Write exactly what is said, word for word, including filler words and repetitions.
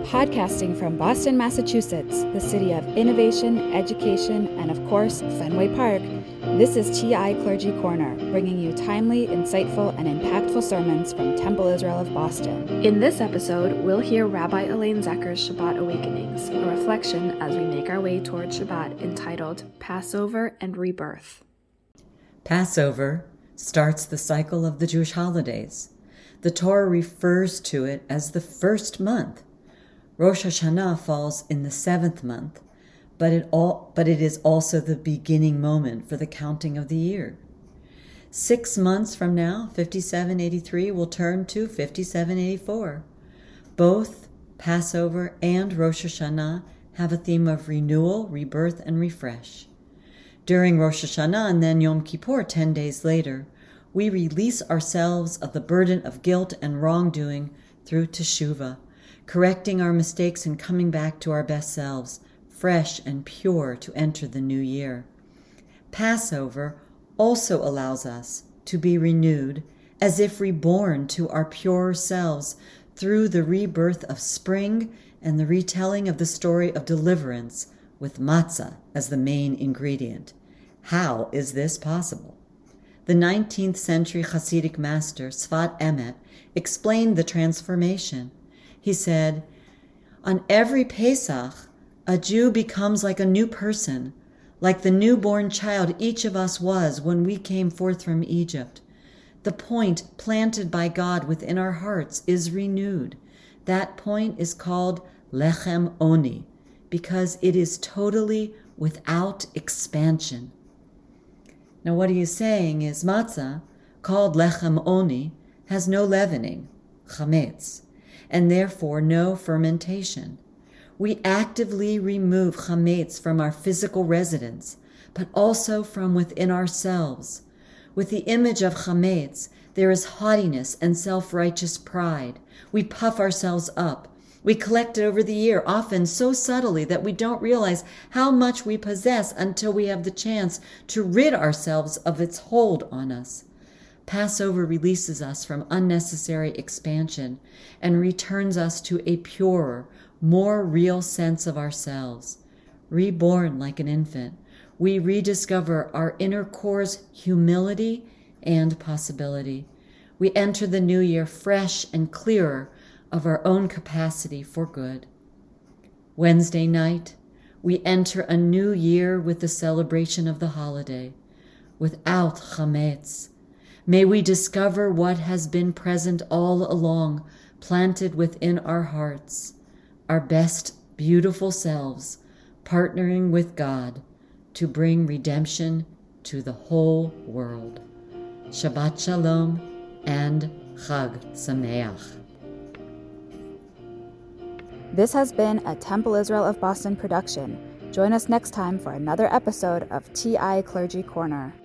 Podcasting from Boston, Massachusetts, the city of innovation, education, and of course, Fenway Park, this is T I Clergy Corner, bringing you timely, insightful, and impactful sermons from Temple Israel of Boston. In this episode, we'll hear Rabbi Elaine Zecher's Shabbat Awakenings, a reflection as we make our way toward Shabbat entitled Passover and Rebirth. Passover starts the cycle of the Jewish holidays. The Torah refers to it as the first month. Rosh Hashanah falls in the seventh month, but it all but it is also the beginning moment for the counting of the year. Six months from now, fifty-seven eighty-three will turn to fifty-seven eighty-four. Both Passover and Rosh Hashanah have a theme of renewal, rebirth, and refresh. During Rosh Hashanah and then Yom Kippur, ten days later, we release ourselves of the burden of guilt and wrongdoing through teshuvah, correcting our mistakes and coming back to our best selves, fresh and pure to enter the new year. Passover also allows us to be renewed, as if reborn to our purer selves through the rebirth of spring and the retelling of the story of deliverance with matzah as the main ingredient. How is this possible? The nineteenth century Hasidic master Sfat Emet explained the transformation. He said, "On every Pesach, a Jew becomes like a new person, like the newborn child each of us was when we came forth from Egypt. The point planted by God within our hearts is renewed. That point is called Lechem Oni, because it is totally without expansion." Now what he is saying is matzah, called Lechem Oni, has no leavening, chametz, and therefore no fermentation. We actively remove chametz from our physical residence, but also from within ourselves. With the image of chametz, there is haughtiness and self-righteous pride. We puff ourselves up. We collect it over the year, often so subtly that we don't realize how much we possess until we have the chance to rid ourselves of its hold on us. Passover releases us from unnecessary expansion and returns us to a purer, more real sense of ourselves. Reborn like an infant, we rediscover our inner core's humility and possibility. We enter the new year fresh and clearer of our own capacity for good. Wednesday night, we enter a new year with the celebration of the holiday, without chametz. May we discover what has been present all along, planted within our hearts, our best, beautiful selves, partnering with God to bring redemption to the whole world. Shabbat Shalom and Chag Sameach. This has been a Temple Israel of Boston production. Join us next time for another episode of T I Clergy Corner.